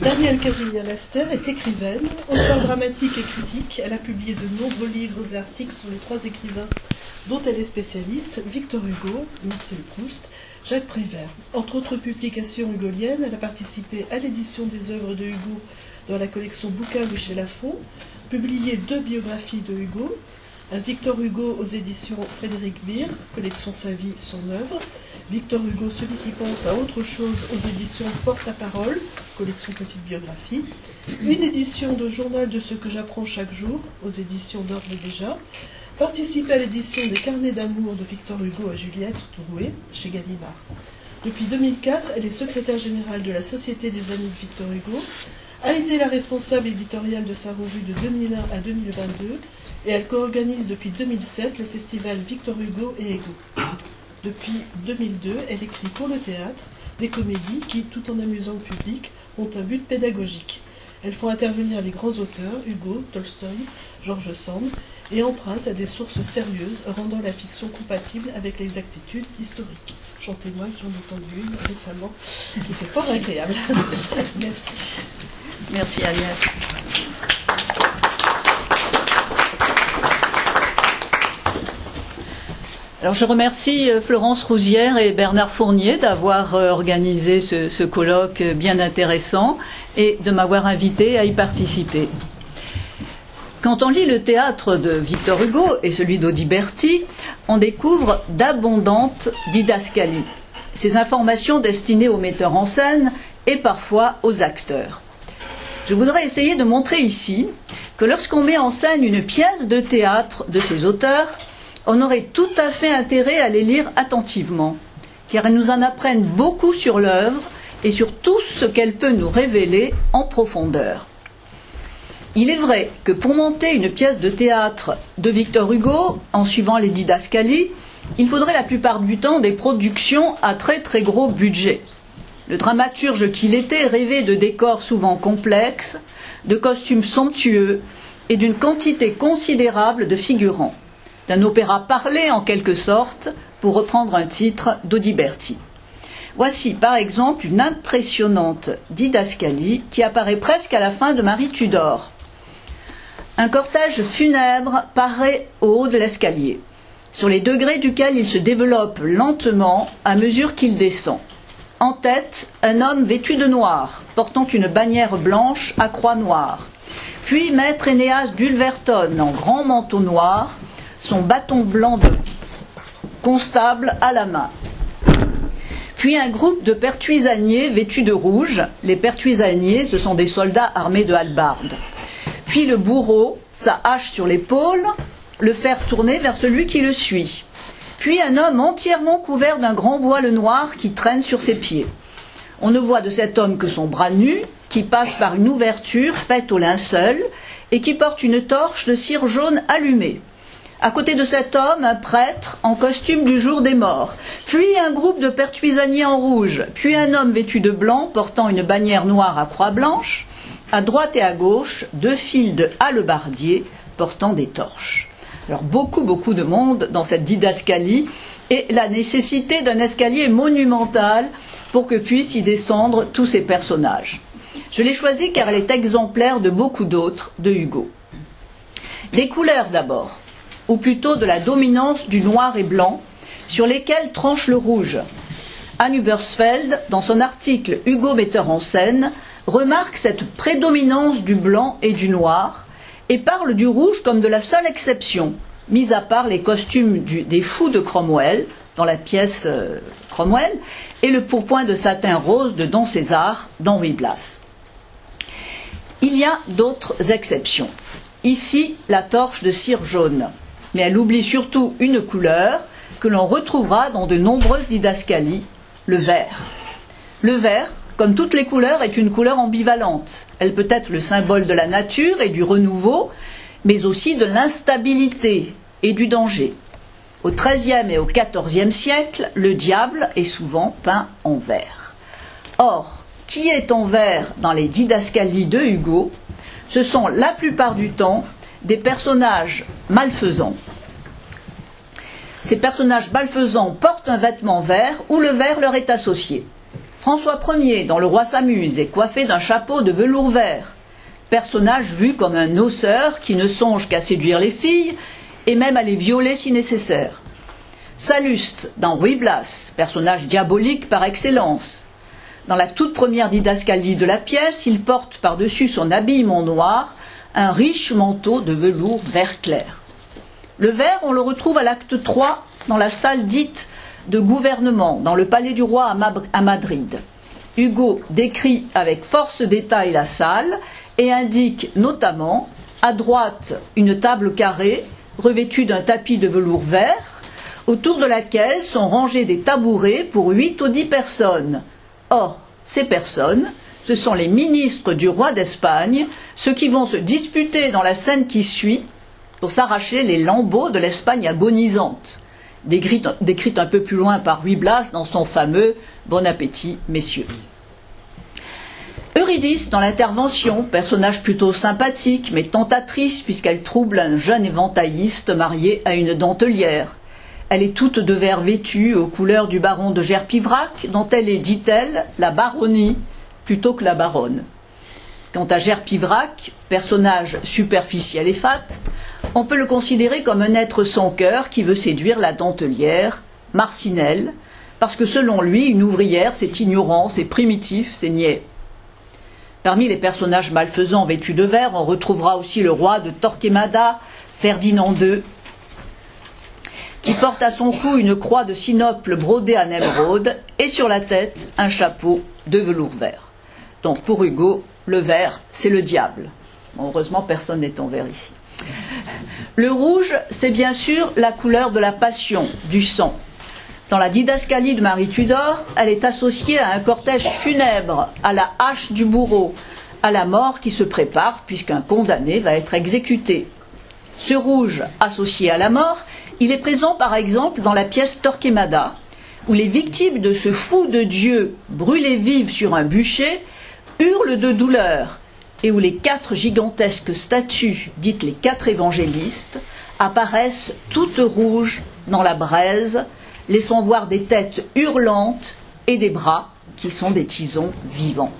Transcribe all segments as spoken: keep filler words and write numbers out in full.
Danielle Casignan-Lester est écrivaine, auteure dramatique et critique. Elle a publié de nombreux livres et articles sur les trois écrivains dont elle est spécialiste, Victor Hugo, Marcel Proust, Jacques Prévert. Entre autres publications hugoliennes, elle a participé à l'édition des œuvres de Hugo dans la collection Bouquins de chez Lafon, publié deux biographies de Hugo, un Victor Hugo aux éditions Frédéric Beer, collection Sa vie, son œuvre, Victor Hugo, celui qui pense à autre chose aux éditions Porte-à-Parole, collection Petite Biographie, une édition de Journal de ce que j'apprends chaque jour, aux éditions D'ores et déjà, participe à l'édition des Carnets d'amour de Victor Hugo à Juliette Drouet, chez Gallimard. Depuis deux mille quatre, elle est secrétaire générale de la Société des Amis de Victor Hugo, a été la responsable éditoriale de sa revue de deux mille un à deux mille vingt-deux, et elle co-organise depuis deux mille sept le festival Victor Hugo et Ego. Depuis deux mille deux, elle écrit pour le théâtre des comédies qui, tout en amusant le public, ont un but pédagogique. Elles font intervenir les grands auteurs, Hugo, Tolstoï, George Sand, et empruntent à des sources sérieuses, rendant la fiction compatible avec l'exactitude historique. J'en témoigne, j'en ai entendu une récemment, qui était fort agréable. Merci. Merci Agnès. Alors je remercie Florence Rouzière et Bernard Fournier d'avoir organisé ce, ce colloque bien intéressant et de m'avoir invité à y participer. Quand on lit le théâtre de Victor Hugo et celui d'Audiberti, on découvre d'abondantes didascalies, ces informations destinées aux metteurs en scène et parfois aux acteurs. Je voudrais essayer de montrer ici que lorsqu'on met en scène une pièce de théâtre de ces auteurs, on aurait tout à fait intérêt à les lire attentivement, car elles nous en apprennent beaucoup sur l'œuvre et sur tout ce qu'elle peut nous révéler en profondeur. Il est vrai que pour monter une pièce de théâtre de Victor Hugo, en suivant les didascalies, il faudrait la plupart du temps des productions à très très gros budget. Le dramaturge qu'il était rêvait de décors souvent complexes, de costumes somptueux et d'une quantité considérable de figurants. D'un opéra parlé en quelque sorte, pour reprendre un titre d'Audiberti. Voici par exemple une impressionnante didascalie qui apparaît presque à la fin de Marie Tudor. Un cortège funèbre paraît au haut de l'escalier, sur les degrés duquel il se développe lentement à mesure qu'il descend. En tête, un homme vêtu de noir, portant une bannière blanche à croix noire. Puis maître Énéas d'Ulverton en grand manteau noir, son bâton blanc de constable à la main. Puis un groupe de pertuisaniers vêtus de rouge. Les pertuisaniers, ce sont des soldats armés de hallebardes. Puis le bourreau, sa hache sur l'épaule, le fer tourné vers celui qui le suit. Puis un homme entièrement couvert d'un grand voile noir qui traîne sur ses pieds. On ne voit de cet homme que son bras nu, qui passe par une ouverture faite au linceul et qui porte une torche de cire jaune allumée. À côté de cet homme, un prêtre en costume du jour des morts, puis un groupe de pertuisaniers en rouge, puis un homme vêtu de blanc portant une bannière noire à croix blanche, à droite et à gauche, deux files de hallebardiers portant des torches. Alors beaucoup, beaucoup de monde dans cette didascalie et la nécessité d'un escalier monumental pour que puissent y descendre tous ces personnages. Je l'ai choisie car elle est exemplaire de beaucoup d'autres de Hugo. Les couleurs d'abord, ou plutôt de la dominance du noir et blanc, sur lesquels tranche le rouge. Anne Hubbersfeld, dans son article Hugo metteur en scène, remarque cette prédominance du blanc et du noir, et parle du rouge comme de la seule exception, mis à part les costumes du, des fous de Cromwell, dans la pièce euh, Cromwell, et le pourpoint de satin rose de Don César, d'Henri Blas. Il y a d'autres exceptions. Ici, la torche de cire jaune. Mais elle oublie surtout une couleur que l'on retrouvera dans de nombreuses didascalies, le vert. Le vert, comme toutes les couleurs, est une couleur ambivalente. Elle peut être le symbole de la nature et du renouveau, mais aussi de l'instabilité et du danger. Au treizième et au quatorzième siècle, le diable est souvent peint en vert. Or, qui est en vert dans les didascalies de Hugo? Ce sont la plupart du temps des personnages malfaisants. Ces personnages malfaisants portent un vêtement vert où le vert leur est associé. François Ier, dans Le Roi s'amuse, est coiffé d'un chapeau de velours vert, personnage vu comme un noceur qui ne songe qu'à séduire les filles et même à les violer si nécessaire. Salluste, dans Ruy Blas, personnage diabolique par excellence. Dans la toute première didascalie de la pièce, il porte par-dessus son habillement noir un riche manteau de velours vert clair. Le vert, on le retrouve à l'acte trois, dans la salle dite de gouvernement, dans le palais du roi à Madrid. Hugo décrit avec force détail la salle et indique notamment, à droite, une table carrée revêtue d'un tapis de velours vert, autour de laquelle sont rangés des tabourets pour huit ou dix personnes. Or, ces personnes, ce sont les ministres du roi d'Espagne, ceux qui vont se disputer dans la scène qui suit pour s'arracher les lambeaux de l'Espagne agonisante, décrite, décrite un peu plus loin par Ruy Blas dans son fameux « Bon appétit, messieurs ». Eurydice, dans l'intervention, personnage plutôt sympathique, mais tentatrice puisqu'elle trouble un jeune éventailliste marié à une dentelière. Elle est toute de vert vêtue aux couleurs du baron de Gerpivrac, dont elle est, dit-elle, la baronnie plutôt que la baronne. Quant à Gerpivrac, personnage superficiel et fat, on peut le considérer comme un être sans cœur qui veut séduire la dentelière, Marcinelle, parce que selon lui, une ouvrière, c'est ignorant, c'est primitif, c'est niais. Parmi les personnages malfaisants vêtus de vert, on retrouvera aussi le roi de Torquemada, Ferdinand deux, qui porte à son cou une croix de sinople brodée en émeraude et sur la tête un chapeau de velours vert. Donc pour Hugo, le vert, c'est le diable. Bon, heureusement, personne n'est en vert ici. Le rouge, c'est bien sûr la couleur de la passion, du sang. Dans la didascalie de Marie Tudor, elle est associée à un cortège funèbre, à la hache du bourreau, à la mort qui se prépare puisqu'un condamné va être exécuté. Ce rouge associé à la mort, il est présent par exemple dans la pièce Torquemada, où les victimes de ce fou de Dieu brûlées vives sur un bûcher hurlent de douleur et où les quatre gigantesques statues, dites les quatre évangélistes, apparaissent toutes rouges dans la braise, laissant voir des têtes hurlantes et des bras qui sont des tisons vivants.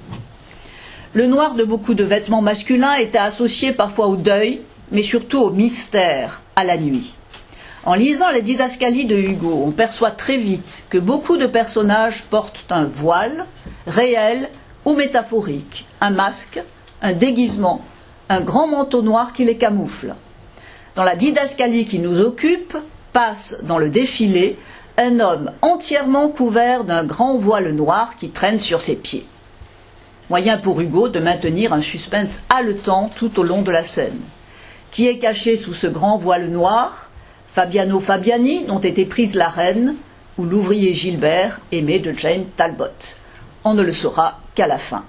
Le noir de beaucoup de vêtements masculins était associé parfois au deuil, mais surtout au mystère, à la nuit. En lisant les didascalies de Hugo, on perçoit très vite que beaucoup de personnages portent un voile, réel ou métaphorique, un masque, un déguisement, un grand manteau noir qui les camoufle. Dans la didascalie qui nous occupe, passe dans le défilé un homme entièrement couvert d'un grand voile noir qui traîne sur ses pieds. Moyen pour Hugo de maintenir un suspense haletant tout au long de la scène. Qui est caché sous ce grand voile noir? Fabiano Fabiani, dont était prise la reine, ou l'ouvrier Gilbert, aimé de Jane Talbot. On ne le saura qu'à la fin.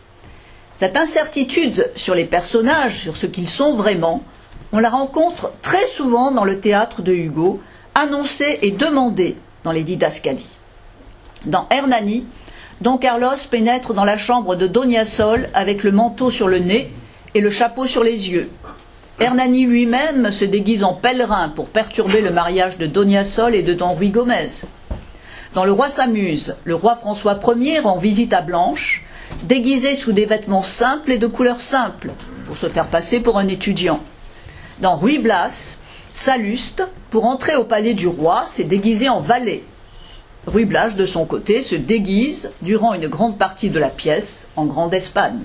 Cette incertitude sur les personnages, sur ce qu'ils sont vraiment, on la rencontre très souvent dans le théâtre de Hugo, annoncée et demandée dans les didascalies. Dans Hernani, Don Carlos pénètre dans la chambre de Donia Sol avec le manteau sur le nez et le chapeau sur les yeux. Hernani lui-même se déguise en pèlerin pour perturber le mariage de Donia Sol et de Don Ruy Gomez. Dans Le Roi s'amuse, le roi François Ier rend visite à Blanche, déguisé sous des vêtements simples et de couleur simple, pour se faire passer pour un étudiant. Dans Ruy Blas, Salluste, pour entrer au palais du roi, s'est déguisé en valet. Ruy Blas, de son côté, se déguise, durant une grande partie de la pièce, en Grande Espagne.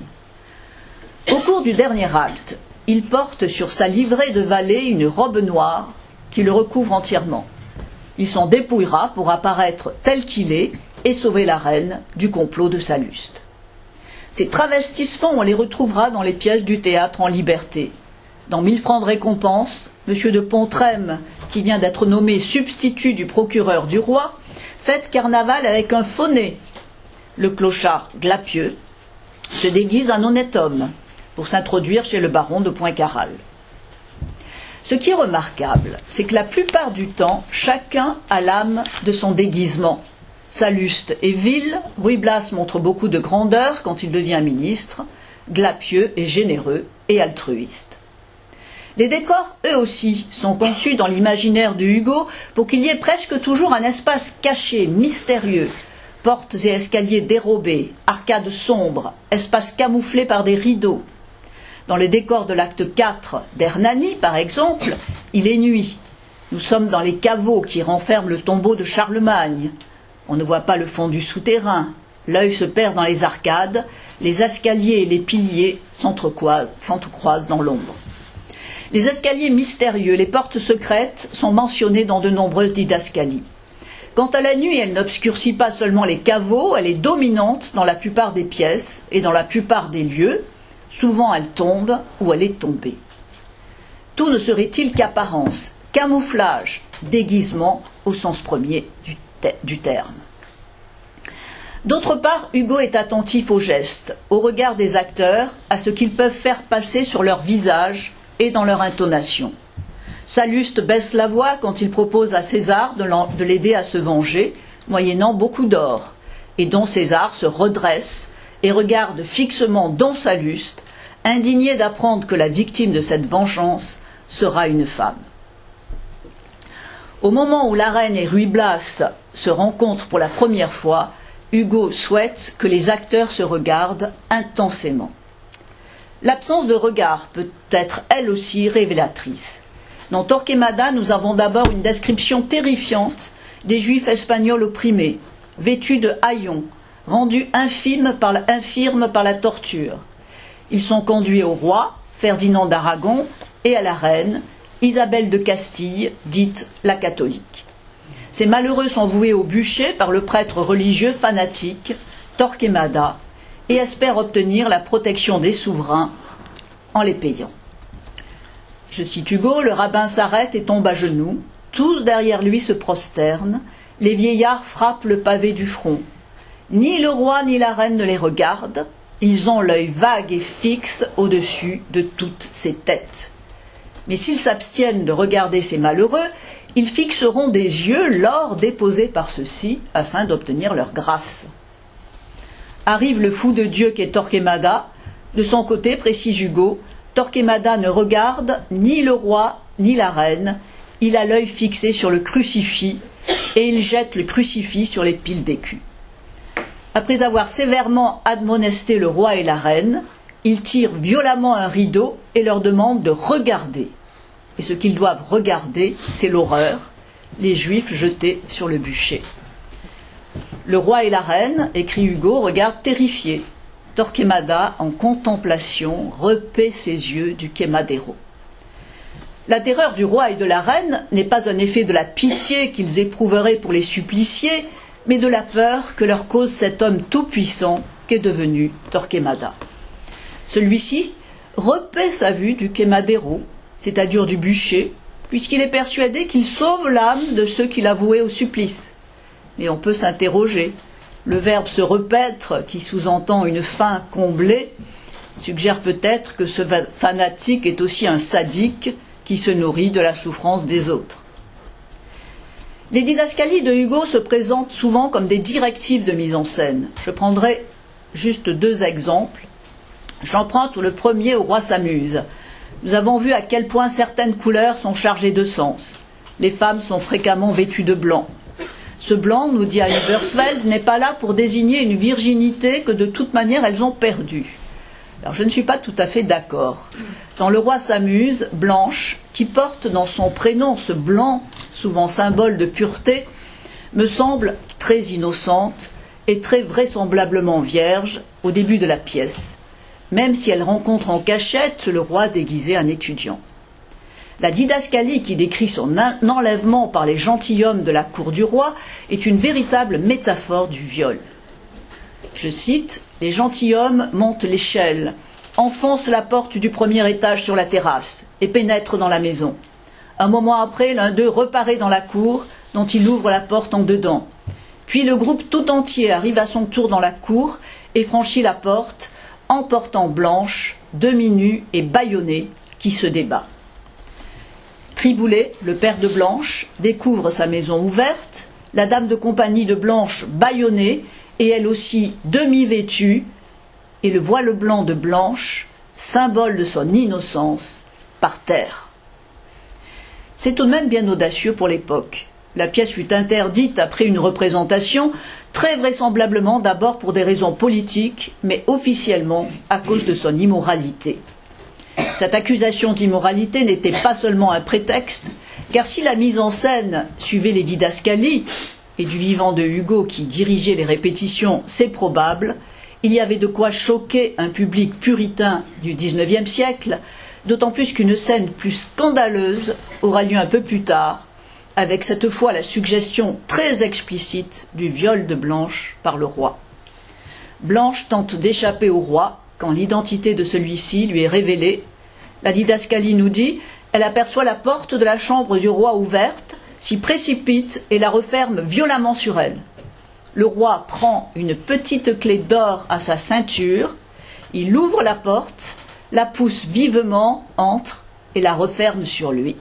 Au cours du dernier acte, il porte sur sa livrée de valet une robe noire qui le recouvre entièrement. Il s'en dépouillera pour apparaître tel qu'il est et sauver la reine du complot de Salluste. Ces travestissements, on les retrouvera dans les pièces du théâtre en liberté. Dans Mille francs de récompense, M. de Pontrem, qui vient d'être nommé substitut du procureur du roi, fête carnaval avec un fauné. Le clochard Glapieux se déguise en honnête homme pour s'introduire chez le baron de Poincaral. Ce qui est remarquable, c'est que la plupart du temps, chacun a l'âme de son déguisement. Salluste est vil, Ruy Blas montre beaucoup de grandeur quand il devient ministre, Glapieux est généreux et altruiste. Les décors, eux aussi, sont conçus dans l'imaginaire de Hugo pour qu'il y ait presque toujours un espace caché, mystérieux, portes et escaliers dérobés, arcades sombres, espaces camouflés par des rideaux. Dans le décor de l'acte quatre d'Hernani, par exemple, il est nuit. Nous sommes dans les caveaux qui renferment le tombeau de Charlemagne. On ne voit pas le fond du souterrain. L'œil se perd dans les arcades, les escaliers et les piliers s'entrecroisent dans l'ombre. Les escaliers mystérieux, les portes secrètes sont mentionnés dans de nombreuses didascalies. Quant à la nuit, elle n'obscurcit pas seulement les caveaux, elle est dominante dans la plupart des pièces et dans la plupart des lieux. Souvent elle tombe ou elle est tombée. Tout ne serait-il qu'apparence, camouflage, déguisement au sens premier du, te- du terme. D'autre part, Hugo est attentif aux gestes, au regard des acteurs, à ce qu'ils peuvent faire passer sur leur visage et dans leur intonation. Salluste baisse la voix quand il propose à César de l'aider à se venger, moyennant beaucoup d'or, et dont César se redresse et regarde fixement Don Salluste, indigné d'apprendre que la victime de cette vengeance sera une femme. Au moment où la reine et Ruy Blas se rencontrent pour la première fois, Hugo souhaite que les acteurs se regardent intensément. L'absence de regard peut être elle aussi révélatrice. Dans Torquemada, nous avons d'abord une description terrifiante des Juifs espagnols opprimés, vêtus de haillons, rendus infirmes par, la, infirmes par la torture. Ils sont conduits au roi, Ferdinand d'Aragon, et à la reine, Isabelle de Castille, dite la catholique. Ces malheureux sont voués au bûcher par le prêtre religieux fanatique, Torquemada, et espèrent obtenir la protection des souverains en les payant. Je cite Hugo, le rabbin s'arrête et tombe à genoux, tous derrière lui se prosternent, les vieillards frappent le pavé du front. Ni le roi ni la reine ne les regardent, ils ont l'œil vague et fixe au-dessus de toutes ces têtes. Mais s'ils s'abstiennent de regarder ces malheureux, ils fixeront des yeux l'or déposé par ceux-ci afin d'obtenir leur grâce. Arrive le fou de Dieu qu'est Torquemada. De son côté, précise Hugo, Torquemada ne regarde ni le roi ni la reine, il a l'œil fixé sur le crucifix et il jette le crucifix sur les piles d'écus. Après avoir sévèrement admonesté le roi et la reine, il tire violemment un rideau et leur demande de regarder. Et ce qu'ils doivent regarder, c'est l'horreur, les Juifs jetés sur le bûcher. Le roi et la reine, écrit Hugo, regardent terrifiés. Torquemada, en contemplation, repaît ses yeux du quemadero. La terreur du roi et de la reine n'est pas un effet de la pitié qu'ils éprouveraient pour les suppliciés, mais de la peur que leur cause cet homme tout-puissant qu'est devenu Torquemada. Celui-ci repaît sa vue du quemadero, c'est-à-dire du bûcher, puisqu'il est persuadé qu'il sauve l'âme de ceux qu'il a voués au supplice. Mais on peut s'interroger. Le verbe se repaître, qui sous-entend une fin comblée, suggère peut-être que ce fanatique est aussi un sadique qui se nourrit de la souffrance des autres. Les didascalies de Hugo se présentent souvent comme des directives de mise en scène. Je prendrai juste deux exemples. J'emprunte le premier au roi s'amuse. Nous avons vu à quel point certaines couleurs sont chargées de sens. Les femmes sont fréquemment vêtues de blanc. Ce blanc, nous dit Hilbersfeld, n'est pas là pour désigner une virginité que de toute manière elles ont perdue. Alors je ne suis pas tout à fait d'accord. Dans Le roi s'amuse, Blanche, qui porte dans son prénom ce blanc, souvent symbole de pureté, me semble très innocente et très vraisemblablement vierge au début de la pièce, même si elle rencontre en cachette le roi déguisé en étudiant. La didascalie qui décrit son enlèvement par les gentilshommes de la cour du roi est une véritable métaphore du viol. Je cite, « Les gentilshommes montent l'échelle, enfoncent la porte du premier étage sur la terrasse et pénètrent dans la maison. Un moment après, l'un d'eux reparaît dans la cour, dont il ouvre la porte en dedans. Puis le groupe tout entier arrive à son tour dans la cour et franchit la porte, emportant Blanche, demi-nue et bâillonnée, qui se débat. Triboulet, le père de Blanche, découvre sa maison ouverte, la dame de compagnie de Blanche bâillonnée, et elle aussi demi-vêtue, et le voile blanc de Blanche, symbole de son innocence, par terre. C'est tout de même bien audacieux pour l'époque. La pièce fut interdite après une représentation, très vraisemblablement d'abord pour des raisons politiques, mais officiellement à cause de son immoralité. Cette accusation d'immoralité n'était pas seulement un prétexte, car si la mise en scène suivait les didascalies, et du vivant de Hugo qui dirigeait les répétitions, c'est probable, il y avait de quoi choquer un public puritain du dix-neuvième siècle, d'autant plus qu'une scène plus scandaleuse aura lieu un peu plus tard, avec cette fois la suggestion très explicite du viol de Blanche par le roi. Blanche tente d'échapper au roi quand l'identité de celui-ci lui est révélée. La didascalie nous dit, elle aperçoit la porte de la chambre du roi ouverte, s'y précipite et la referme violemment sur elle. Le roi prend une petite clé d'or à sa ceinture, il ouvre la porte, la pousse vivement, entre et la referme sur lui.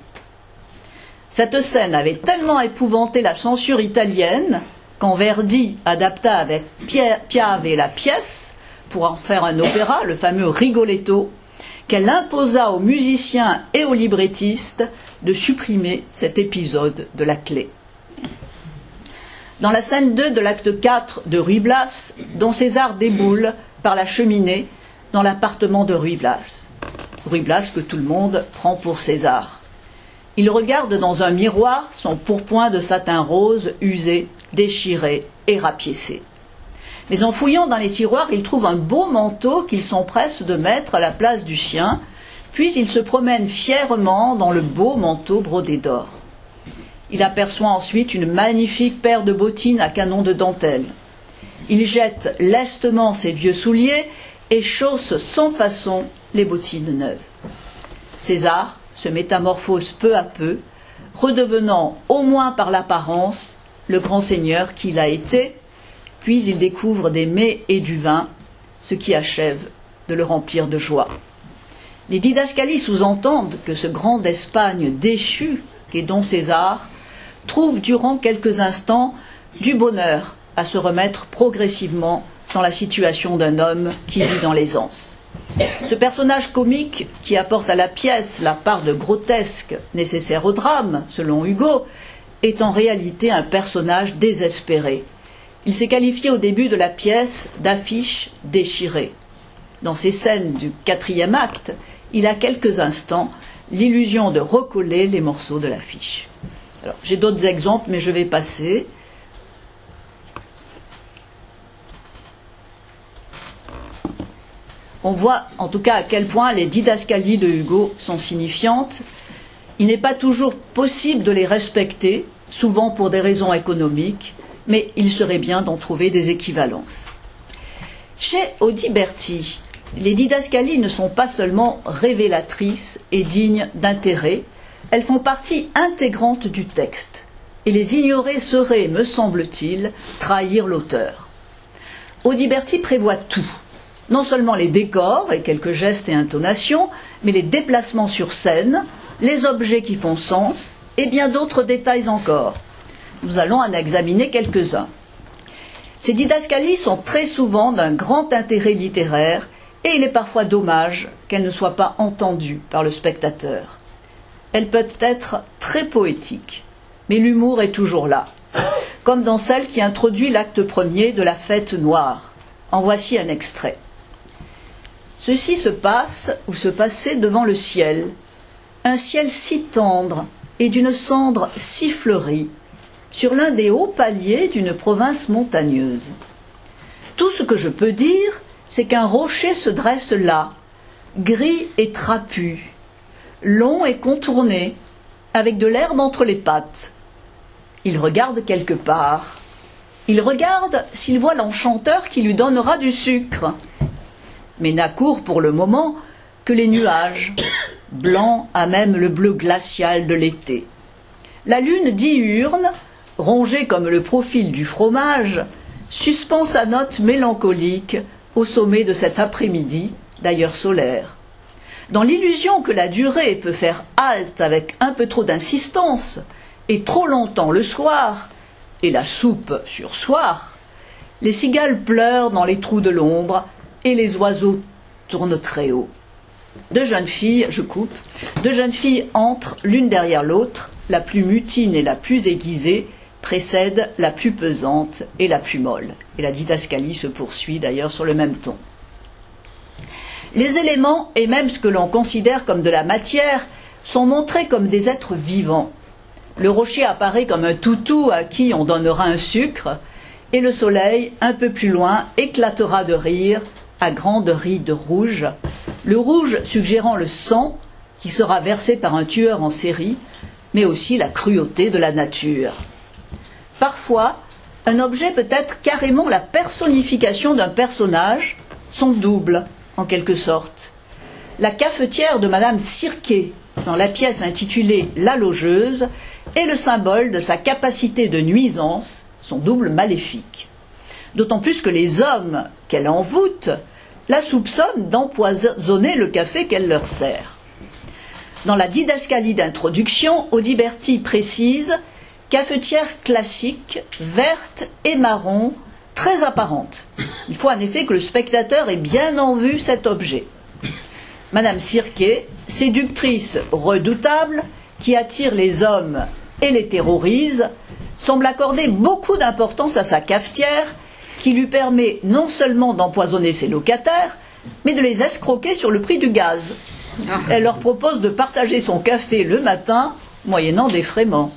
Cette scène avait tellement épouvanté la censure italienne quand Verdi adapta avec Piave la pièce pour en faire un opéra, le fameux Rigoletto, qu'elle imposa aux musiciens et aux librettistes de supprimer cet épisode de la clé. Dans la scène deux de l'acte quatre de Ruy Blas, dont César déboule par la cheminée dans l'appartement de Ruy Blas. Ruy Blas que tout le monde prend pour César. Il regarde dans un miroir son pourpoint de satin rose usé, déchiré et rapiécé. Mais en fouillant dans les tiroirs, il trouve un beau manteau qu'il s'empresse de mettre à la place du sien, puis il se promène fièrement dans le beau manteau brodé d'or. Il aperçoit ensuite une magnifique paire de bottines à canon de dentelle. Il jette lestement ses vieux souliers et chausse sans façon les bottines neuves. César se métamorphose peu à peu, redevenant, au moins par l'apparence, le grand seigneur qu'il a été, puis il découvre des mets et du vin, ce qui achève de le remplir de joie. Les didascalies sous-entendent que ce grand d'Espagne déchu, qu'est Don César, trouve durant quelques instants du bonheur à se remettre progressivement dans la situation d'un homme qui vit dans l'aisance. Ce personnage comique qui apporte à la pièce la part de grotesque nécessaire au drame, selon Hugo, est en réalité un personnage désespéré. Il s'est qualifié au début de la pièce d'affiche déchirée. Dans ces scènes du quatrième acte, il a quelques instants l'illusion de recoller les morceaux de l'affiche. Alors, j'ai d'autres exemples, mais je vais passer. On voit en tout cas à quel point les didascalies de Hugo sont signifiantes. Il n'est pas toujours possible de les respecter, souvent pour des raisons économiques, mais il serait bien d'en trouver des équivalences. Chez Audiberti, les didascalies ne sont pas seulement révélatrices et dignes d'intérêt, elles font partie intégrante du texte, et les ignorer serait, me semble-t-il, trahir l'auteur. Audiberti prévoit tout, non seulement les décors et quelques gestes et intonations, mais les déplacements sur scène, les objets qui font sens, et bien d'autres détails encore. Nous allons en examiner quelques-uns. Ces didascalies sont très souvent d'un grand intérêt littéraire, et il est parfois dommage qu'elles ne soient pas entendues par le spectateur. Elles peuvent être très poétiques, mais l'humour est toujours là, comme dans celle qui introduit l'acte premier de la Fête noire. En voici un extrait. Ceci se passe ou se passait devant le ciel, un ciel si tendre et d'une cendre si fleurie, sur l'un des hauts paliers d'une province montagneuse. Tout ce que je peux dire, c'est qu'un rocher se dresse là, gris et trapu, long et contourné, avec de l'herbe entre les pattes. Il regarde quelque part. Il regarde s'il voit l'enchanteur qui lui donnera du sucre. Mais n'accourt pour le moment que les nuages, blancs à même le bleu glacial de l'été. La lune diurne, rongée comme le profil du fromage, suspend sa note mélancolique au sommet de cet après-midi, d'ailleurs solaire. Dans l'illusion que la durée peut faire halte avec un peu trop d'insistance, et trop longtemps le soir, et la soupe sur soir, les cigales pleurent dans les trous de l'ombre, et les oiseaux tournent très haut. Deux jeunes filles, je coupe, deux jeunes filles entrent l'une derrière l'autre, la plus mutine et la plus aiguisée précède la plus pesante et la plus molle. Et la didascalie se poursuit d'ailleurs sur le même ton. Les éléments, et même ce que l'on considère comme de la matière, sont montrés comme des êtres vivants. Le rocher apparaît comme un toutou à qui on donnera un sucre, et le soleil, un peu plus loin, éclatera de rire à grandes rides rouges, le rouge suggérant le sang qui sera versé par un tueur en série, mais aussi la cruauté de la nature. Parfois, un objet peut être carrément la personnification d'un personnage, son double, en quelque sorte. La cafetière de Madame Cirquet, dans la pièce intitulée La Logeuse, est le symbole de sa capacité de nuisance, son double maléfique. D'autant plus que les hommes qu'elle envoûte la soupçonnent d'empoisonner le café qu'elle leur sert. Dans la didascalie d'introduction, Audiberti précise « cafetière classique, verte et marron, très apparente ». Il faut en effet que le spectateur ait bien en vue cet objet. Madame Cirquet, séductrice redoutable, qui attire les hommes et les terrorise, semble accorder beaucoup d'importance à sa cafetière, qui lui permet non seulement d'empoisonner ses locataires, mais de les escroquer sur le prix du gaz. Elle leur propose de partager son café le matin, moyennant défraiement.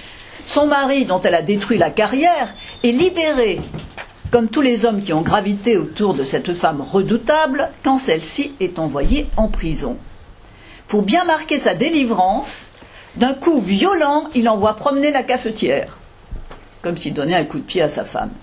Son mari, dont elle a détruit la carrière, est libéré, comme tous les hommes qui ont gravité autour de cette femme redoutable, quand celle-ci est envoyée en prison. Pour bien marquer sa délivrance, d'un coup violent, il envoie promener la cafetière, comme s'il donnait un coup de pied à sa femme.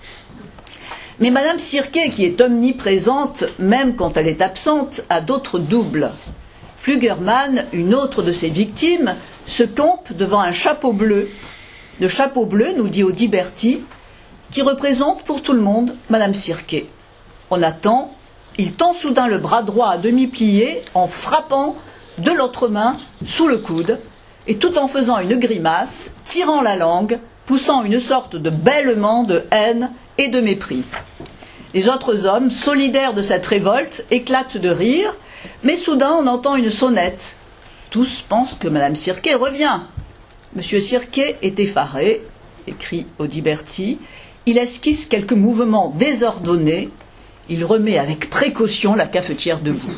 Mais Madame Cirquet, qui est omniprésente, même quand elle est absente, a d'autres doubles. Flügermann, une autre de ses victimes, se campe devant un chapeau bleu. Le chapeau bleu, nous dit Audiberti, qui représente pour tout le monde Madame Cirquet. On attend, il tend soudain le bras droit à demi plié en frappant de l'autre main sous le coude, et tout en faisant une grimace, tirant la langue, poussant une sorte de bêlement de haine et de mépris. Les autres hommes, solidaires de cette révolte, éclatent de rire, mais soudain on entend une sonnette. Tous pensent que Madame Cirquet revient. Monsieur Cirquet est effaré, écrit Audiberti. Il esquisse quelques mouvements désordonnés. Il remet avec précaution la cafetière debout.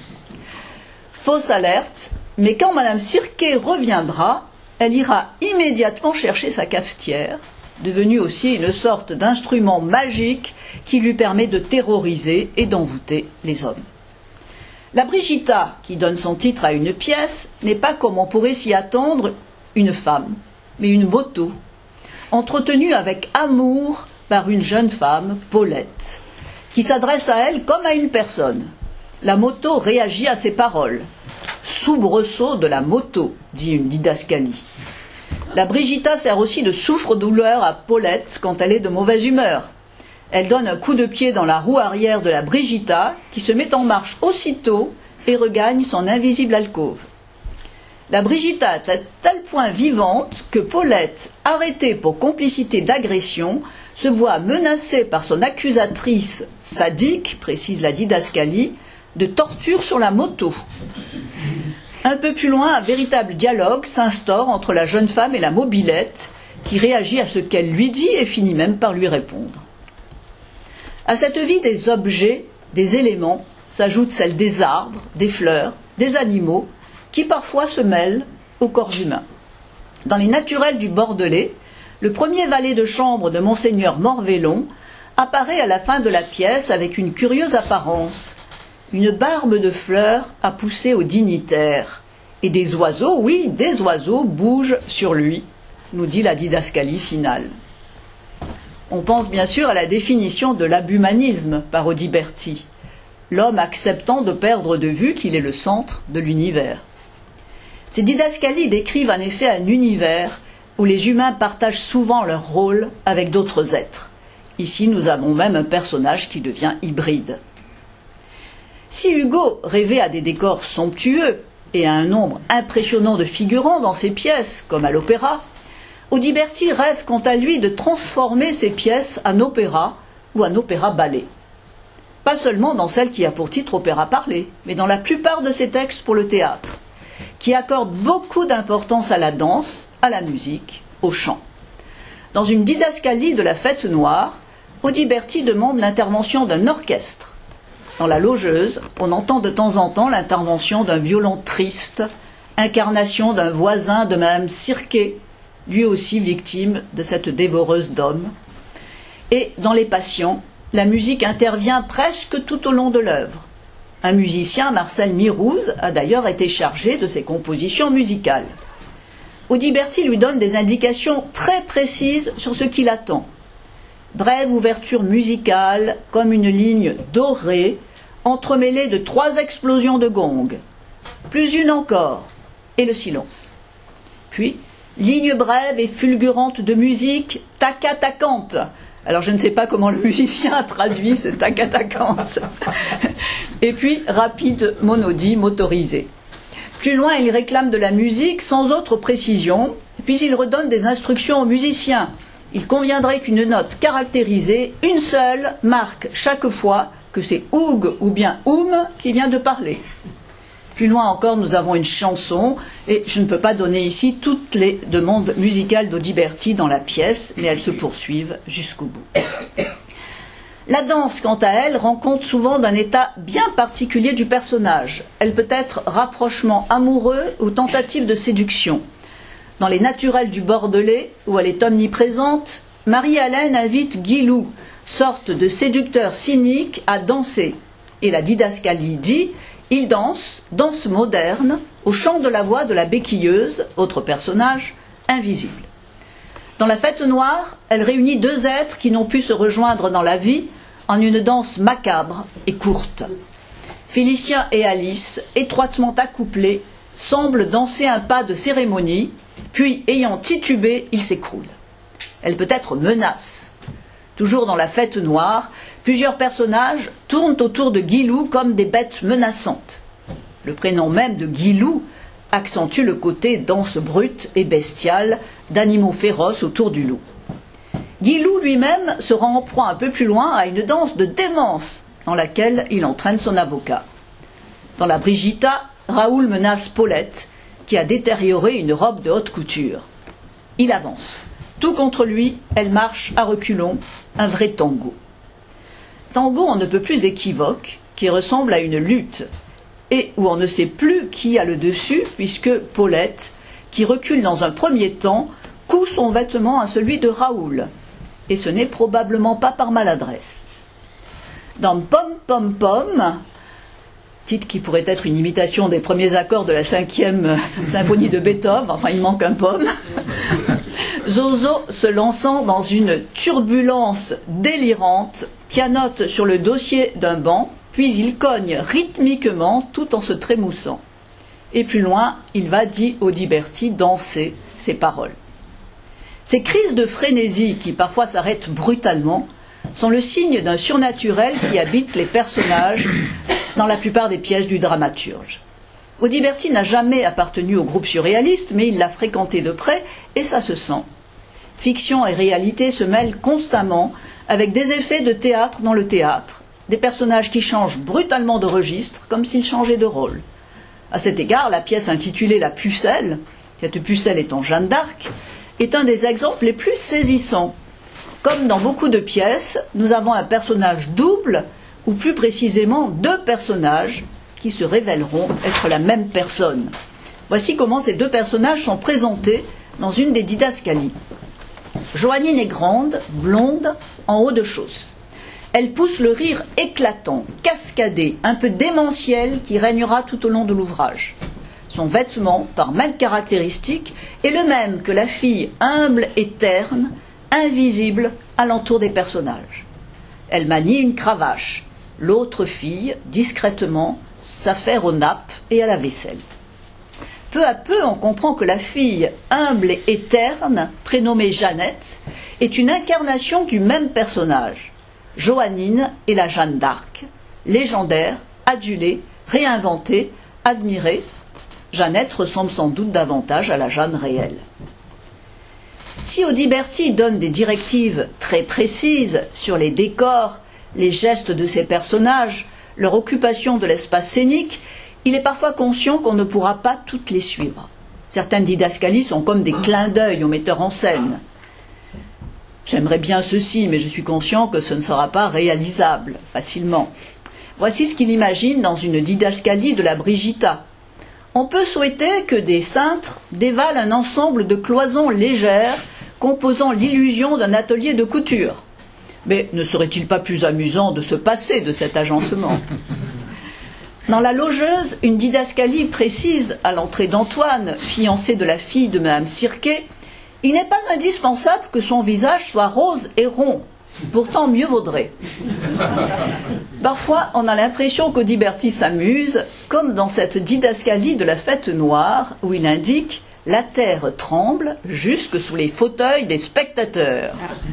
Fausse alerte, mais quand Madame Cirquet reviendra, elle ira immédiatement chercher sa cafetière, devenue aussi une sorte d'instrument magique qui lui permet de terroriser et d'envoûter les hommes. La Brigitta, qui donne son titre à une pièce, n'est pas, comme on pourrait s'y attendre, une femme, mais une moto, entretenue avec amour par une jeune femme, Paulette, qui s'adresse à elle comme à une personne. La moto réagit à ses paroles. Soubresaut de la moto, dit une didascalie. La Brigitta sert aussi de souffre-douleur à Paulette quand elle est de mauvaise humeur. Elle donne un coup de pied dans la roue arrière de la Brigitta, qui se met en marche aussitôt et regagne son invisible alcôve. La Brigitta est à tel point vivante que Paulette, arrêtée pour complicité d'agression, se voit menacée par son accusatrice sadique, précise la didascalie, de torture sur la moto. Un peu plus loin, un véritable dialogue s'instaure entre la jeune femme et la mobilette, qui réagit à ce qu'elle lui dit et finit même par lui répondre. À cette vie des objets, des éléments, s'ajoute celle des arbres, des fleurs, des animaux, qui parfois se mêlent au corps humain. Dans les naturels du Bordelais, le premier valet de chambre de Monseigneur Morvellon apparaît à la fin de la pièce avec une curieuse apparence. Une barbe de fleurs a poussé au dignitaire, et des oiseaux, oui, des oiseaux bougent sur lui, nous dit la didascalie finale. On pense bien sûr à la définition de l'abhumanisme par Audiberti, l'homme acceptant de perdre de vue qu'il est le centre de l'univers. Ces didascalies décrivent en effet un univers où les humains partagent souvent leur rôle avec d'autres êtres. Ici, nous avons même un personnage qui devient hybride. Si Hugo rêvait à des décors somptueux et à un nombre impressionnant de figurants dans ses pièces, comme à l'opéra, Audiberti rêve quant à lui de transformer ses pièces en opéra ou en opéra-ballet. Pas seulement dans celle qui a pour titre opéra parlé, mais dans la plupart de ses textes pour le théâtre, qui accordent beaucoup d'importance à la danse, à la musique, au chant. Dans une didascalie de la fête noire, Audiberti demande l'intervention d'un orchestre. Dans la logeuse, on entend de temps en temps l'intervention d'un violon triste, incarnation d'un voisin de Madame Cirquet, lui aussi victime de cette dévoreuse d'hommes. Et dans les Passions, la musique intervient presque tout au long de l'œuvre. Un musicien, Marcel Mirouze, a d'ailleurs été chargé de ses compositions musicales. Audiberti lui donne des indications très précises sur ce qu'il attend. Brève ouverture musicale, comme une ligne dorée, entremêlée de trois explosions de gong, plus une encore, et le silence. Puis, ligne brève et fulgurante de musique, tac-tac-tacante. Alors je ne sais pas comment le musicien a traduit ce tac-tac-tacante. Et puis, rapide monodie motorisée. Plus loin, il réclame de la musique sans autre précision, puis il redonne des instructions aux musiciens. Il conviendrait qu'une note caractérisée, une seule, marque chaque fois que c'est Oug ou bien Oum qui vient de parler. Plus loin encore, nous avons une chanson, et je ne peux pas donner ici toutes les demandes musicales d'Audiberti dans la pièce, mais elles se poursuivent jusqu'au bout. La danse, quant à elle, rend compte souvent d'un état bien particulier du personnage. Elle peut être rapprochement amoureux ou tentative de séduction. Dans Les Naturels du Bordelais, où elle est omniprésente, Marie-Hélène invite Guilou, sorte de séducteur cynique, à danser. Et la didascalie dit « Il danse, danse moderne, au chant de la voix de la béquilleuse, autre personnage, invisible ». Dans La Fête noire, elle réunit deux êtres qui n'ont pu se rejoindre dans la vie en une danse macabre et courte. Félicien et Alice, étroitement accouplés, semblent danser un pas de cérémonie, puis, ayant titubé, ils s'écroulent. Elle peut être menace. Toujours dans La Fête noire, plusieurs personnages tournent autour de Guilou comme des bêtes menaçantes. Le prénom même de Guilou accentue le côté danse brute et bestiale d'animaux féroces autour du loup. Guilou lui-même se rend en proie un peu plus loin à une danse de démence dans laquelle il entraîne son avocat. Dans la Brigitta, Raoul menace Paulette qui a détérioré une robe de haute couture. Il avance. Tout contre lui, elle marche à reculons, un vrai tango. Tango on ne peut plus équivoque, qui ressemble à une lutte, et où on ne sait plus qui a le dessus, puisque Paulette, qui recule dans un premier temps, coud son vêtement à celui de Raoul, et ce n'est probablement pas par maladresse. Dans Pom Pom Pom, titre qui pourrait être une imitation des premiers accords de la cinquième symphonie de Beethoven, enfin il manque un pomme, Zozo, se lançant dans une turbulence délirante, pianote sur le dossier d'un banc, puis il cogne rythmiquement tout en se trémoussant. Et plus loin, il va, dit Audiberti, danser ses paroles. Ces crises de frénésie, qui parfois s'arrêtent brutalement, sont le signe d'un surnaturel qui habite les personnages dans la plupart des pièces du dramaturge. Audiberti n'a jamais appartenu au groupe surréaliste, mais il l'a fréquenté de près, et ça se sent. Fiction et réalité se mêlent constamment, avec des effets de théâtre dans le théâtre, des personnages qui changent brutalement de registre, comme s'ils changeaient de rôle. À cet égard, la pièce intitulée La Pucelle, cette pucelle étant Jeanne d'Arc, est un des exemples les plus saisissants. Comme dans beaucoup de pièces, nous avons un personnage double, ou plus précisément deux personnages, qui se révéleront être la même personne. Voici comment ces deux personnages sont présentés dans une des didascalies. Joannine est grande, blonde, en haut de chausse. Elle pousse le rire éclatant, cascadé, un peu démentiel qui régnera tout au long de l'ouvrage. Son vêtement, par maintes caractéristiques, est le même que la fille humble et terne, invisible alentour des personnages. Elle manie une cravache. L'autre fille, discrètement, s'affaire aux nappes et à la vaisselle. Peu à peu, on comprend que la fille humble et terne, prénommée Jeannette, est une incarnation du même personnage. Joannine est la Jeanne d'Arc, légendaire, adulée, réinventée, admirée. Jeannette ressemble sans doute davantage à la Jeanne réelle. Si Audiberti donne des directives très précises sur les décors, les gestes de ses personnages, leur occupation de l'espace scénique, il est parfois conscient qu'on ne pourra pas toutes les suivre. Certaines didascalies sont comme des clins d'œil au metteur en scène. J'aimerais bien ceci, mais je suis conscient que ce ne sera pas réalisable facilement. Voici ce qu'il imagine dans une didascalie de la Brigitta. On peut souhaiter que des cintres dévalent un ensemble de cloisons légères composant l'illusion d'un atelier de couture. Mais ne serait-il pas plus amusant de se passer de cet agencement? Dans la logeuse, une didascalie précise à l'entrée d'Antoine, fiancé de la fille de Madame Cirquet. Il n'est pas indispensable que son visage soit rose et rond. Pourtant, mieux vaudrait. Parfois, on a l'impression qu'Audiberti s'amuse, comme dans cette didascalie de la fête noire, où il indique « La terre tremble jusque sous les fauteuils des spectateurs ».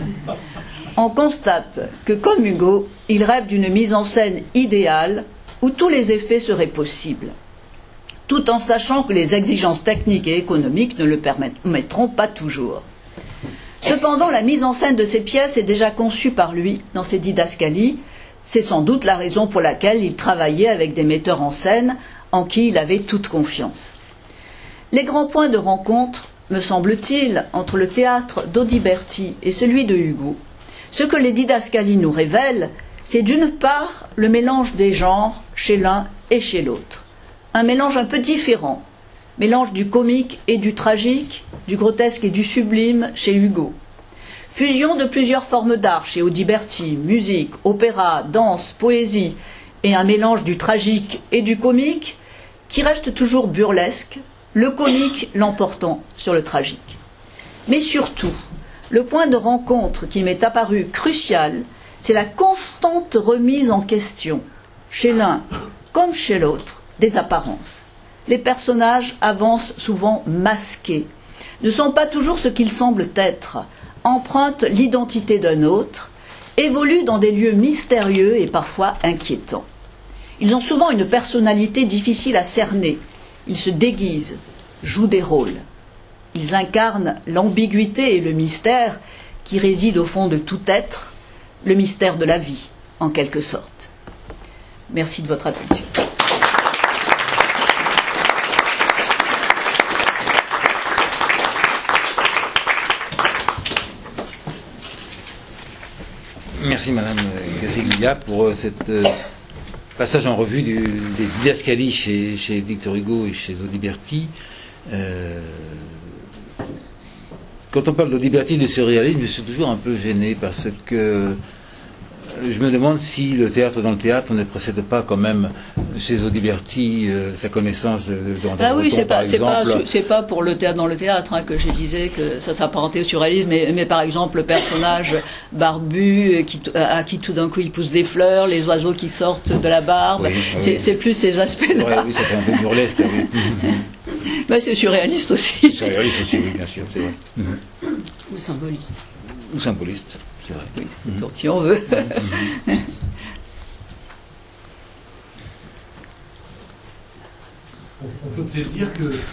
On constate que, comme Hugo, il rêve d'une mise en scène idéale où tous les effets seraient possibles, tout en sachant que les exigences techniques et économiques ne le permettront pas toujours. Cependant, la mise en scène de ces pièces est déjà conçue par lui dans ses didascalies. C'est sans doute la raison pour laquelle il travaillait avec des metteurs en scène en qui il avait toute confiance. Les grands points de rencontre, me semble-t-il, entre le théâtre d'Audiberti et celui de Hugo, ce que les didascalies nous révèlent, c'est d'une part le mélange des genres chez l'un et chez l'autre. Un mélange un peu différent, mélange du comique et du tragique, du grotesque et du sublime chez Hugo. Fusion de plusieurs formes d'art chez Audiberti, musique, opéra, danse, poésie, et un mélange du tragique et du comique qui reste toujours burlesque, le comique l'emportant sur le tragique. Mais surtout, le point de rencontre qui m'est apparu crucial, c'est la constante remise en question, chez l'un comme chez l'autre, des apparences. Les personnages avancent souvent masqués, ne sont pas toujours ce qu'ils semblent être, empruntent l'identité d'un autre, évoluent dans des lieux mystérieux et parfois inquiétants. Ils ont souvent une personnalité difficile à cerner, ils se déguisent, jouent des rôles. Ils incarnent l'ambiguïté et le mystère qui réside au fond de tout être, le mystère de la vie, en quelque sorte. Merci de votre attention. Merci Madame Casiglia pour euh, cette euh, passage en revue du, des didascalies chez, chez Victor Hugo et chez Audiberti. Euh, quand on parle d'Audiberti et de surréalisme, je suis toujours un peu gêné parce que je me demande si le théâtre dans le théâtre ne précède pas quand même chez Audiberti euh, sa connaissance de, de, de ah oui, c'est pas, c'est pas, c'est pas pour le théâtre dans le théâtre hein, que je disais que ça s'apparentait au surréalisme, mais, mais par exemple le personnage barbu qui, à qui tout d'un coup il pousse des fleurs, les oiseaux qui sortent de la barbe, oui, c'est, oui. c'est plus ces aspects-là. Ouais, oui, ça fait un peu burlesque. Oui. Ben, c'est surréaliste aussi. C'est surréaliste aussi, oui, bien sûr, c'est vrai. Ou symboliste. Ou symboliste. C'est vrai. Oui, mm-hmm. Si on veut. Mm-hmm. On peut peut-être dire que euh,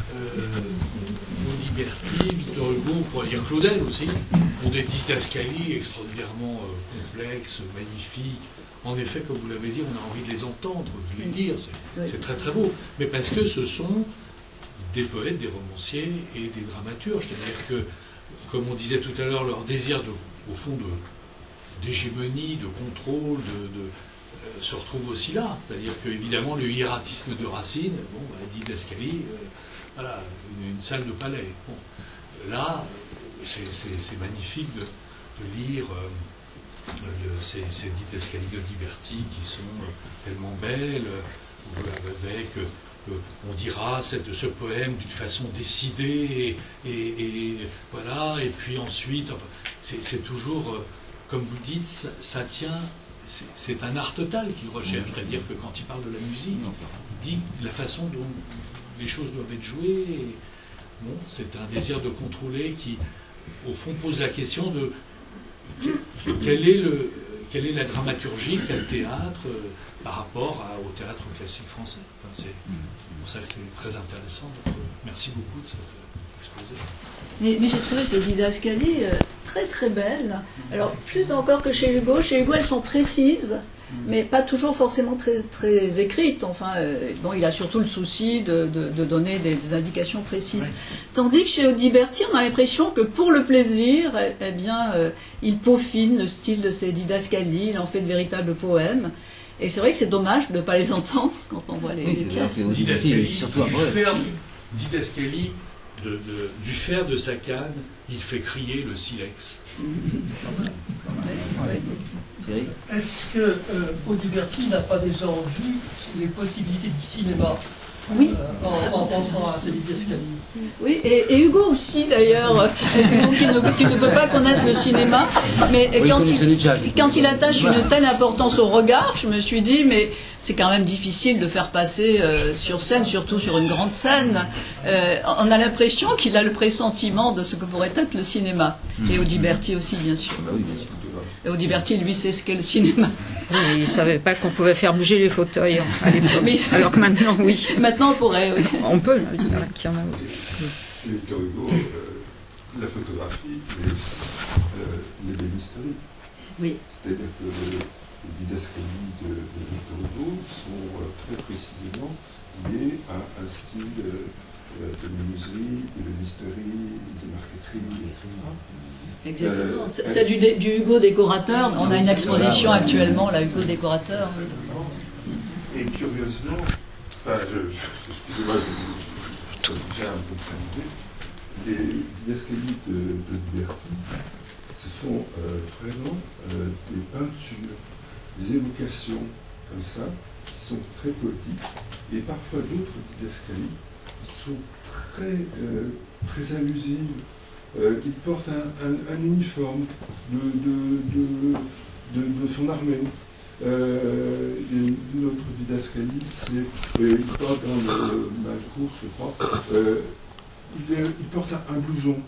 Audiberti, Victor Hugo, on pourrait dire Claudel aussi, ont des didascalies extraordinairement euh, complexes, magnifiques. En effet, comme vous l'avez dit, on a envie de les entendre, de les lire, c'est, oui. c'est très très beau. Mais parce que ce sont des poètes, des romanciers et des dramaturges. C'est-à-dire que, comme on disait tout à l'heure, leur désir de au fond de, d'hégémonie, de contrôle, de, de, euh, se retrouve aussi là. C'est-à-dire que, évidemment, le hiératisme de Racine, bon, bah, didascalie, euh, voilà, une, une salle de palais. Bon, là, c'est, c'est, c'est magnifique de, de lire euh, le, ces, ces didascalies d'Audiberti qui sont euh, tellement belles, euh, avec, euh, on dira, cette, de ce poème d'une façon décidée, et, et, et voilà, et puis ensuite... Enfin, C'est, c'est toujours, euh, comme vous le dites, ça, ça tient, c'est, c'est un art total qu'il recherche. C'est-à-dire que quand il parle de la musique, il dit la façon dont les choses doivent être jouées. Et, bon, c'est un désir de contrôler qui, au fond, pose la question de quelle est, le, quelle est la dramaturgie, quel théâtre euh, par rapport à, au théâtre classique français. Enfin, c'est pour ça que c'est très intéressant. Donc, euh, merci beaucoup de cette exposé. Mais, mais j'ai trouvé ces didascalies euh, très très belles. Alors, plus encore que chez Hugo. Chez Hugo, elles sont précises. mais pas toujours forcément très, très écrite. Enfin, euh, bon, il a surtout le souci de, de, de donner des, des indications précises. Ouais. Tandis que chez Audiberti, on a l'impression que pour le plaisir, eh, eh bien, euh, il peaufine le style de ses didascalies, il en fait de véritables poèmes. Et c'est vrai que c'est dommage de ne pas les entendre quand on voit les, oui, les pièces. Didascalie, surtout du fer, Didascalie, de, de, du fer de sa canne, il fait crier le silex. Est-ce que euh, Audiberti n'a pas déjà vu les possibilités du cinéma oui. euh, en, en pensant à ces didascalies? Oui, et, et Hugo aussi d'ailleurs, Hugo qui ne, qui ne peut pas connaître le cinéma, mais oui, quand, il, quand il attache une telle importance au regard, je me suis dit, mais c'est quand même difficile de faire passer euh, sur scène, surtout sur une grande scène. Euh, on a l'impression qu'il a le pressentiment de ce que pourrait être le cinéma. Et Audiberti aussi, bien sûr. Bah oui, bien sûr. Et Audiberti, lui, sait ce qu'est le cinéma. Oui, il ne savait pas qu'on pouvait faire bouger les fauteuils à l'époque. Mais, alors que maintenant, oui. Maintenant, on pourrait, oui. On peut, là, qu'il y en a. Victor Hugo, euh, la photographie, mais aussi euh, l'ébénisterie. Oui. C'est-à-dire que les didascalies de, de Victor Hugo sont euh, très précisément liées à un style euh, de menuiserie, d'ébénisterie, de marqueterie, et cetera. Exactement. Euh, c'est du, du Hugo décorateur. On a une exposition voilà, actuellement, là, Hugo décorateur. Et curieusement, enfin, je, je, excusez-moi, je, je, je, je déjà un peu familier, les didascalies de, de Liberty, ce sont euh, vraiment euh, des peintures, des évocations comme ça, qui sont très poétiques, et parfois d'autres didascalies qui sont très, euh, très allusives. Euh, il porte un, un, un uniforme de, de, de, de, de son armée. Euh, une autre didascalie, c'est euh, il porte dans le Malcourt, je crois, euh, il, est, il porte un, un blouson.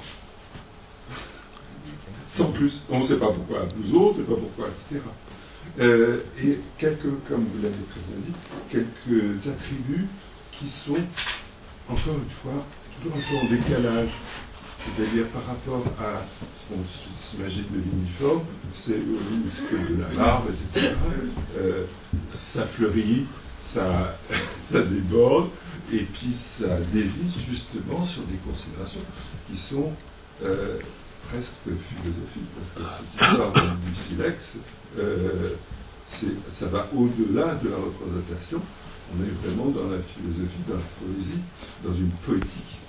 Sans plus. On ne sait pas pourquoi un blouson, on ne sait pas pourquoi, et cetera. Euh, et quelques, comme vous l'avez très bien dit, quelques attributs qui sont, encore une fois, toujours un peu en décalage. C'est-à-dire par rapport à ce qu'on s'imagine de l'uniforme, c'est euh, de la barbe, et cetera. Euh, ça fleurit, ça, ça déborde, et puis ça dévie justement sur des considérations qui sont euh, presque philosophiques, parce que cette histoire du silex, euh, ça va au-delà de la représentation. On est vraiment dans la philosophie, dans la poésie, dans une poétique.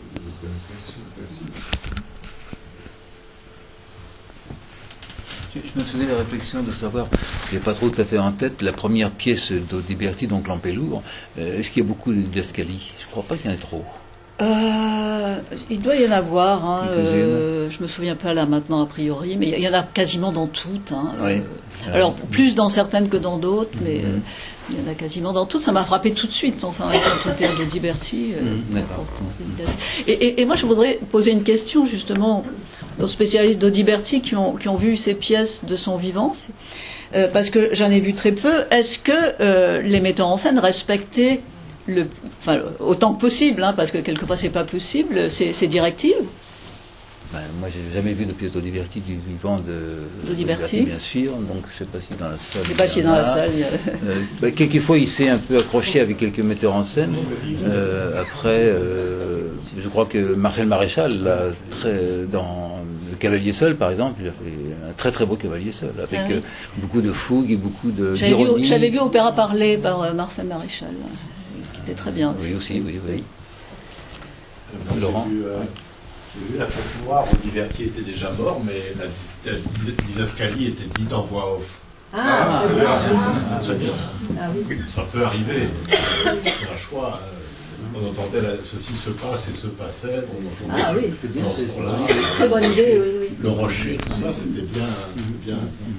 Je, je me faisais la réflexion de savoir, je n'ai pas trop tout à fait en tête, la première pièce d'Audiberti, donc Lampelour, euh, est-ce qu'il y a beaucoup de didascalies? Je ne crois pas qu'il y en ait trop. Euh, il doit y en avoir, hein, euh, je me souviens pas là maintenant a priori, mais il y en a quasiment dans toutes. Hein, oui. euh, alors plus dans certaines que dans d'autres, mais mm-hmm. euh, il y en a quasiment dans toutes. Ça m'a frappé tout de suite, enfin avec le critère d'Audiberti. Euh, mm-hmm. et, et, et moi je voudrais poser une question justement aux spécialistes d'Audiberti qui ont, qui ont vu ces pièces de son vivant, euh, parce que j'en ai vu très peu. Est-ce que euh, les metteurs en scène respectaient Le, enfin, autant que possible, hein, parce que quelquefois c'est pas possible, c'est, c'est directives. Ben, moi j'ai jamais vu de pièce d'Audiberti du vivant de d'Audiberti, bien sûr, donc je sais pas si dans la salle. Je sais pas si dans la salle. Il y a... euh, ben, quelquefois il s'est un peu accroché avec quelques metteurs en scène. Euh, après, euh, je crois que Marcel Maréchal, là, très, dans Le Cavalier seul, par exemple, il a fait un très très beau Cavalier seul, avec ah oui. euh, beaucoup de fougue et beaucoup de j'avais d'ironie. Vu, j'avais vu Opéra parlé par euh, Marcel Maréchal. C'était très bien aussi. Oui, aussi, oui, oui. Moi, Laurent j'ai vu, euh, j'ai vu la fête noire, Audiberti était déjà mort, mais la, la, la didascalie était dite en voix off. Ah, ah c'est bien. Ça, ça, ça, ah, oui. Ça peut arriver, c'est un choix. On entendait la, ceci se passe et se passait. On, on ah oui, c'est bien. C'est très bonne idée, oui, oui. Le rocher, tout ça, c'était bien. bien.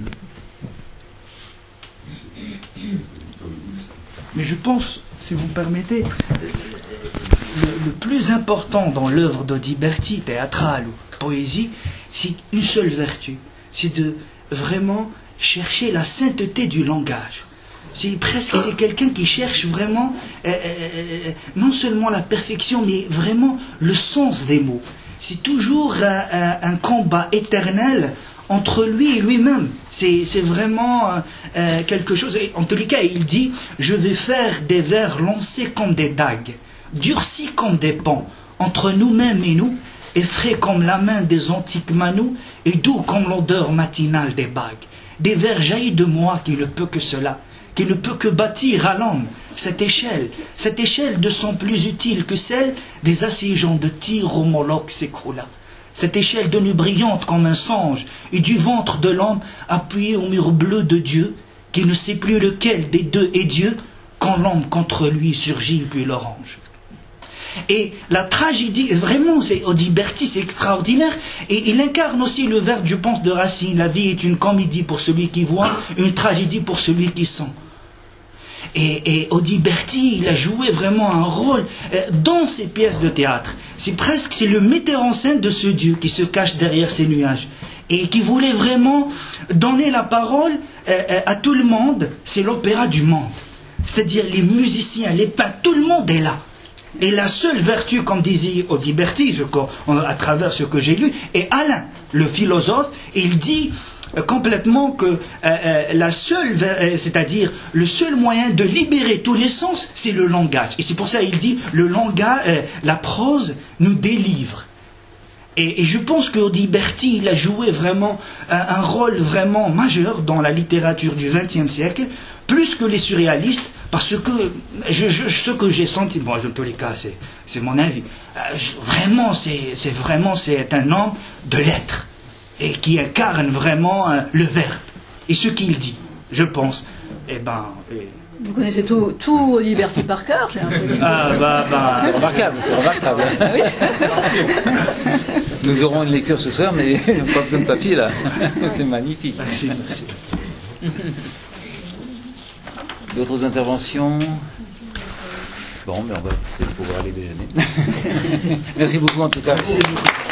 Mais je pense, si vous me permettez, le, le plus important dans l'œuvre d'Audiberti, théâtrale ou poésie, c'est une seule vertu, c'est de vraiment chercher la sainteté du langage. C'est presque c'est quelqu'un qui cherche vraiment euh, euh, non seulement la perfection, mais vraiment le sens des mots. C'est toujours un, un, un combat éternel entre lui et lui-même. C'est, c'est vraiment euh, euh, quelque chose. Et en tous les cas, il dit, je vais faire des vers lancés comme des dagues, durcis comme des pans, entre nous-mêmes et nous, et frais comme la main des antiques manous, et doux comme l'odeur matinale des bagues. Des vers jaillis de moi qui ne peut que cela, qui ne peut que bâtir à l'homme cette échelle, cette échelle de son plus utile que celle des assiégeants de Tyr où Moloch s'écroula. Cette échelle de nu brillante comme un songe, et du ventre de l'homme appuyé au mur bleu de Dieu, qui ne sait plus lequel des deux est Dieu, quand l'homme contre lui surgit puis l'orange. Et la tragédie, vraiment, c'est Audiberti, c'est extraordinaire, et il incarne aussi le verbe, je pense, de Racine. La vie est une comédie pour celui qui voit, une tragédie pour celui qui sent. Et, et Audiberti, il a joué vraiment un rôle euh, dans ces pièces de théâtre. C'est presque, c'est le metteur en scène de ce Dieu qui se cache derrière ces nuages et qui voulait vraiment donner la parole euh, euh, à tout le monde. C'est l'opéra du monde. C'est-à-dire les musiciens, les peintres, tout le monde est là. Et la seule vertu, comme disait Audiberti, à travers ce que j'ai lu, et Alain, le philosophe, il dit complètement que euh, euh, la seule, euh, c'est-à-dire le seul moyen de libérer tous les sens, c'est le langage. Et c'est pour ça qu'il dit le langage, euh, la prose nous délivre. Et, et je pense qu'Audiberti, il a joué vraiment un, un rôle vraiment majeur dans la littérature du vingtième siècle, plus que les surréalistes, parce que je, je, ce que j'ai senti, bon, en tous les cas, c'est, c'est mon avis, euh, je, vraiment, c'est, c'est vraiment, c'est un homme de lettres, et qui incarne vraiment euh, le verbe, et ce qu'il dit, je pense. Eh ben... Et... Vous connaissez tout, tout Audiberti par cœur, j'ai l'impression. Ah, bah, bah... C'est remarquable, c'est remarquable. Ah oui. Nous aurons une lecture ce soir, mais pas besoin de papier, là. C'est magnifique. Merci, merci. D'autres interventions? Bon, mais on va pouvoir aller déjeuner. Merci beaucoup, en tout cas. Merci beaucoup.